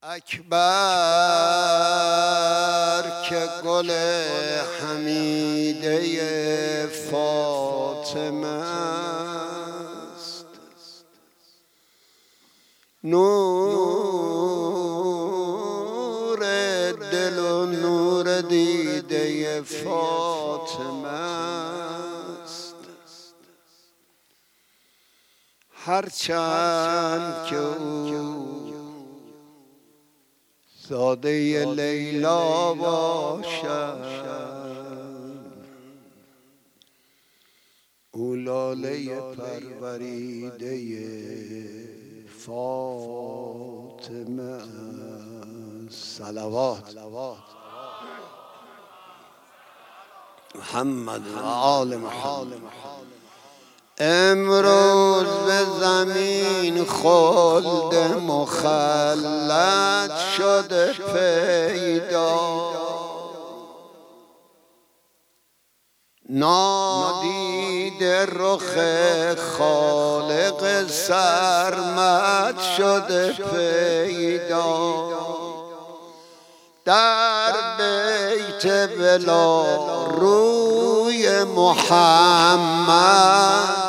اکبر که گل حمیده فاطمه است، نور دل و نور دیده فاطمه است. هرچند که او زاده لیلا باشد، او لاله پروریده فاطمه است. صلوات محمد و آل محمد. امروز به زمین خلد مخلد شده پیدا، نادیده رخ خالق سرمد شده پیدا. در بیت بلا روی محمد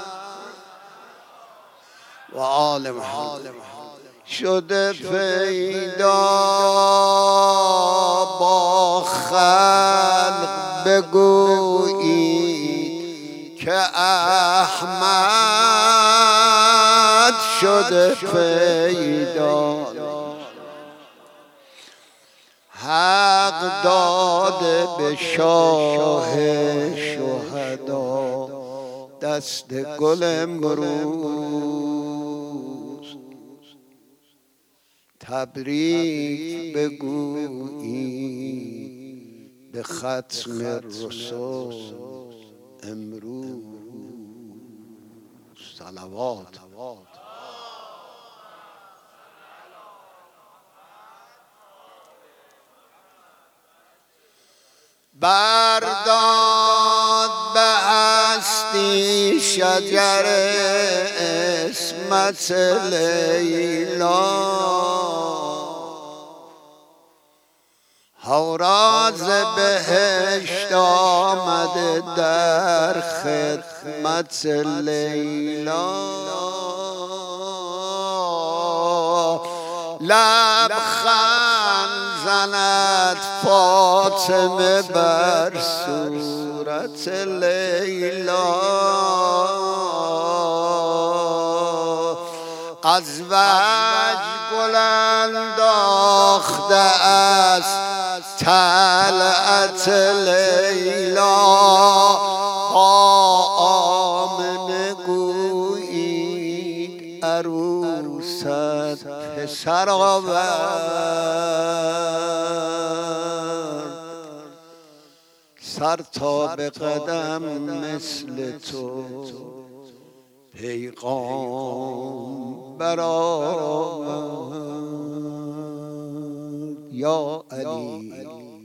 و آل محمد شده پیدا. با خلق بگویید که احمد شده پیدا. حق داده به شاه شهدا دست گل امروز. تبریک بگویید به ختم رسول امروز. صلوات برداد به هستی شجر عصمت لیلا، حوراز بهشت آمده در خدمت لیلا. لبخند زند فاطمه بر صورت لیلا، از وجه گل انداخته است طلعت لیلا. با آمنه گویید عروست پسر آورد، سر تا به قدم مثل تو پیغام برآورد. یا علی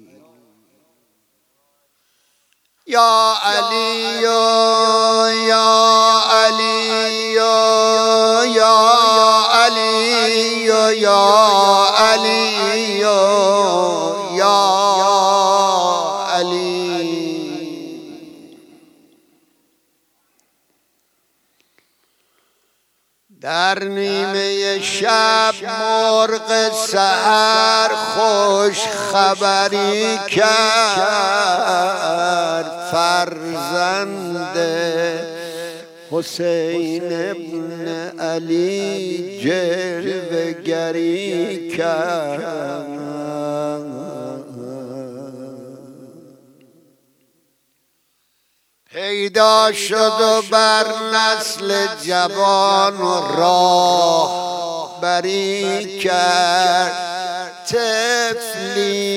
یا علی یا علی یا علی یا علی یا علی. در نیمه شب مرغ سحر خوش خبری کرد، فرزند حسین ابن علی جلوه گری کرد. پیدا شد و بر نسل جوان راه بری کرد. طفلی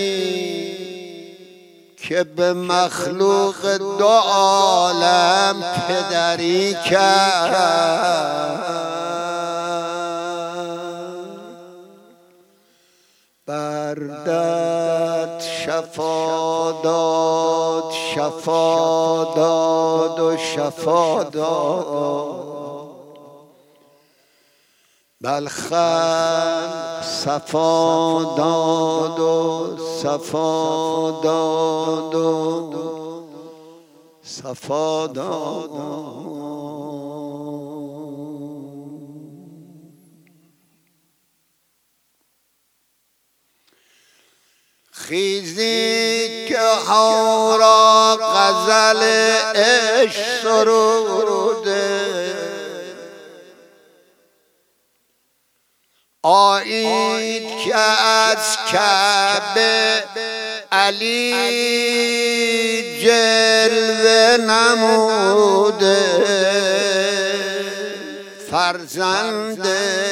که به مخلوق دو عالم پدری کرد. بر درد شفا داد، شفا داد و شفا داد. بلخن صفا داد و صفا داد و صفا داد. خیزید که هورا غزل عشق سروده، آیید که از کعبه علی جلوه نموده، فرزند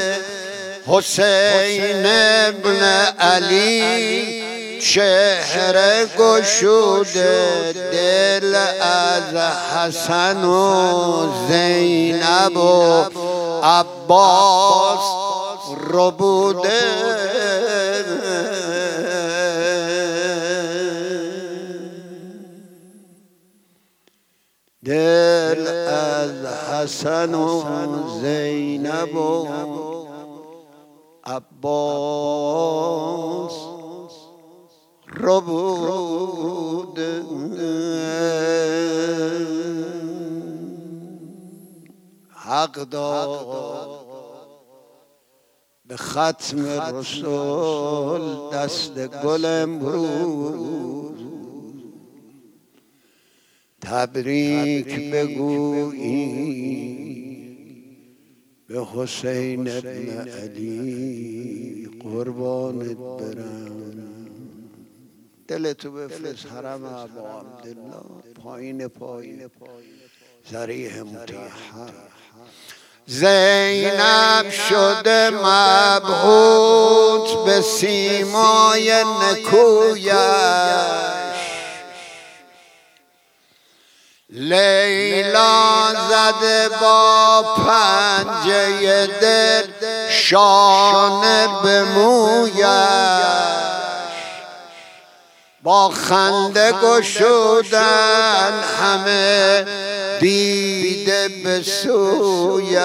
حسین ابن علی چهره گشوده، دل از حسن و زینب و عباس ربوده. دل از حسن و زینب و عباس ربوده. حق داد به ختم رسول دست گل امروز، تبریک بگویی به حسین ابن علی، قربانت برم. دلتو بفرست حرم ابا عبدالله، پایین پایین ذریح متحر. زینب شده مبهوت به سیمای نکویش، لیلا زده با پنجه دل شانه به مویش، با خنده گشودن همه دیده به سویش،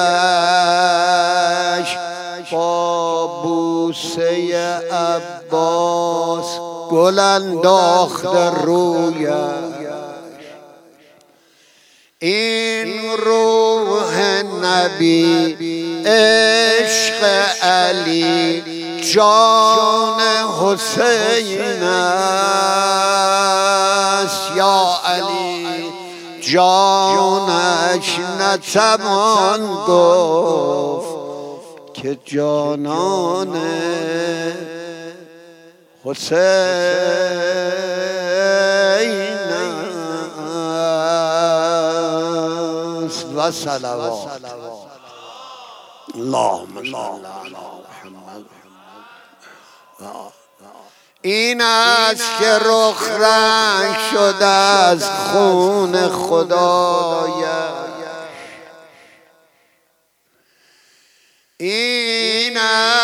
با بوسه عباس گل انداخت رویش. این روح نبی عشق علی جان حسین است، یا علی جانش نتوان گفت که جانان حسین است. و صلوات اللهم صل علی محمد. این است که رخ رنگ شده از خون خدایش، این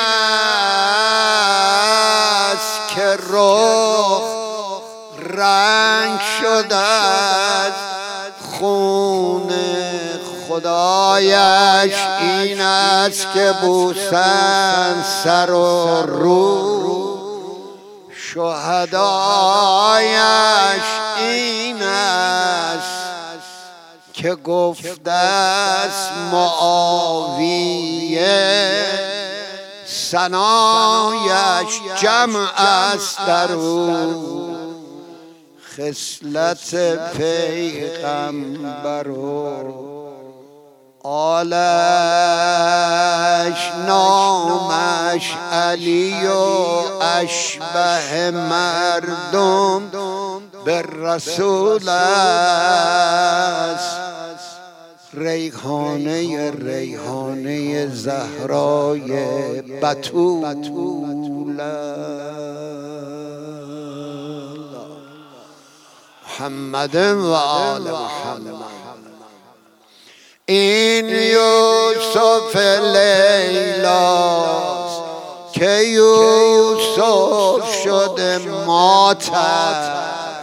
است که رخ رنگ شده از خون خدایش، این است که بوسن سر و رو شهدایش، این است که گفته است معاویه ثنایش جمع است در او، خصلت پیغمبر و آلش نامش علی و اشبه مردم به رسول است، ریحانه ریحانه زهرای بتول محمد و آل محمد. این یوسف لیلاست که یوسف شده ماتش،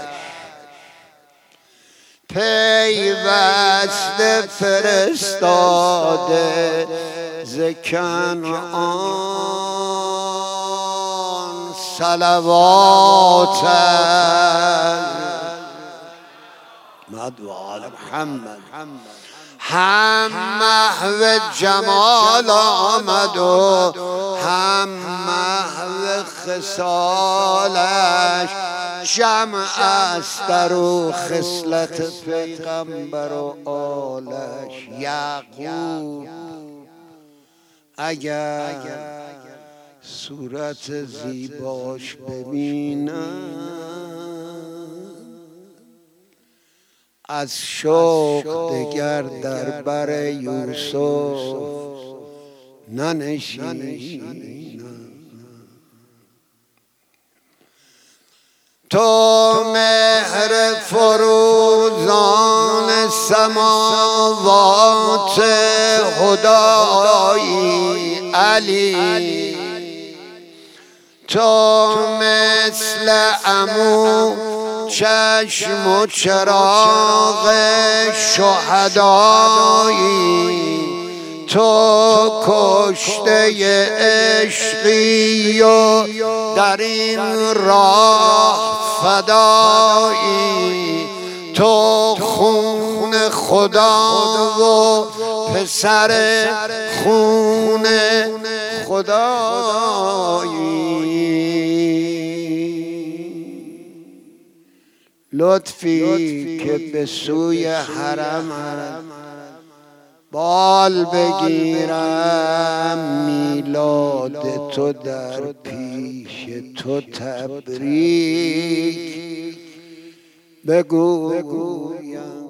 پیوسته فرستاده ز کنعان صلواتت مدوال محمد هم محو جمال آمد و هم محو خصالش جمع است در و خصلت پیغمبر و آلش. یعقوب اگر صورت زیباش ببینم از شوق دگر در بر یوسف ننشینم. تو مهر فروزان سماوات خدایی علی، تو مثل عمو چشم و چراغ شهدایی، تو کشته عشقی و در این راه فدایی، تو خون خدا و پسر خون خدایی. لطفی که به سوی حرم بال بگیرم، میلاد تو در پیش تو تبریک بگویم.